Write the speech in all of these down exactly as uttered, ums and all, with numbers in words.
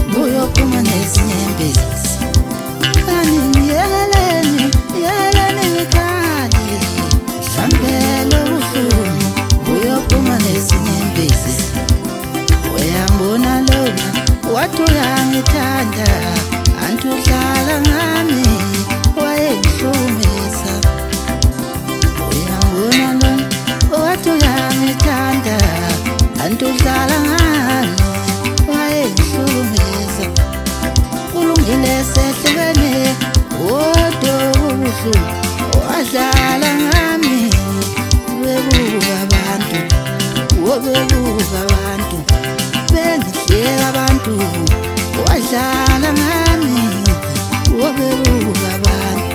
uyophuma nezinyembezi. Kani yeleleni, yeleleni ngikhali, hlambele ubuhlungu, uyophuma nezinyembezi. Uyambona lona, wathi uyangithanda, anti udlala ngami, wayengihlumisa. Uyambona lona, wathi uyangithanda, anti udlala ngami, wayengihlumisa. Kulungile sehlukene, kodwa ubuhlungu, wadlala ngami, bebuka abantu, bebuka abantu, bengihleka abantu, wadlala ngami, bebuka abantu.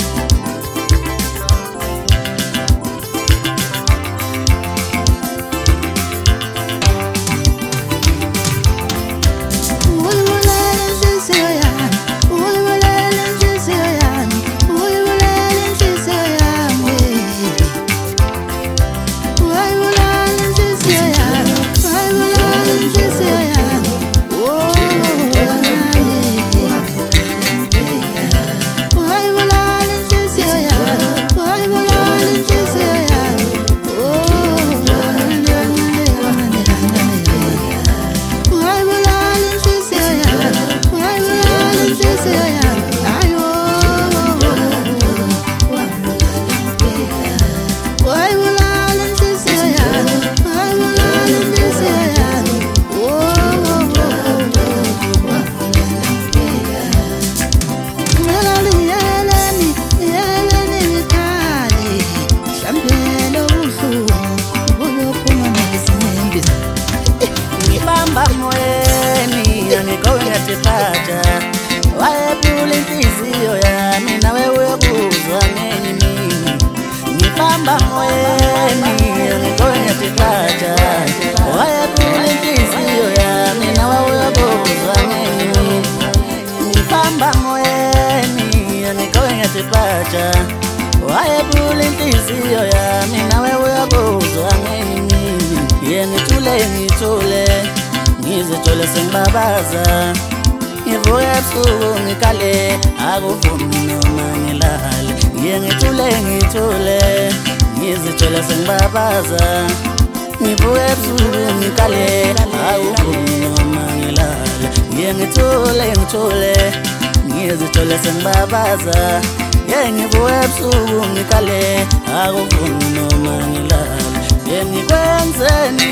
Wayephula inhliziyo yami nawe uyokuzwa ngenye imini. Ngihamba moyeni ngikhowe ngiyathiqaja. Wayephula inhliziyo yami nawe uyokuzwa ngenye imini. Ngihamba moyeni ngikhowe ngiyathiqaja. Wayephula inhliziyo yami nawe uyokuzwa ngenye imini. Ngithule ngithule ngizithole sengibabaza. Ngivuka ebusuku ngikale, akuvumi noma ngilale. Ngithule ngithule ngizithole sengibabaza. Ngivuka ebusuku ngikale, akuvumi noma ngilale. Ngithule ngithule ngizithole sengibabaza. Ngivuka ebusuku ngikale, akuvumi noma ngilale. Bengikwenzeni,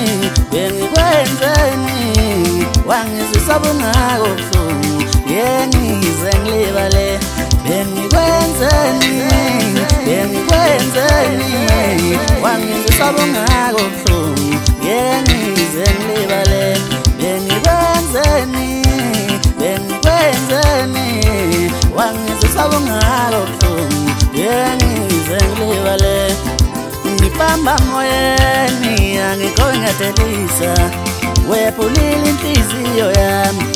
bengikwenzeni, wangizwisa bungako buhlungu, ngize ngilibale. Bengikwenzeni, bengikwenzeni, wangizwisa bungako buhlungu, ngize ngilibale. Bengikwenzeni, bengikwenzeni, wangizwisa bungako buhlungu, ngize ngilibale. Ngihamba moyeni angikho ngiyadelisa, wephulile inhliziyo yami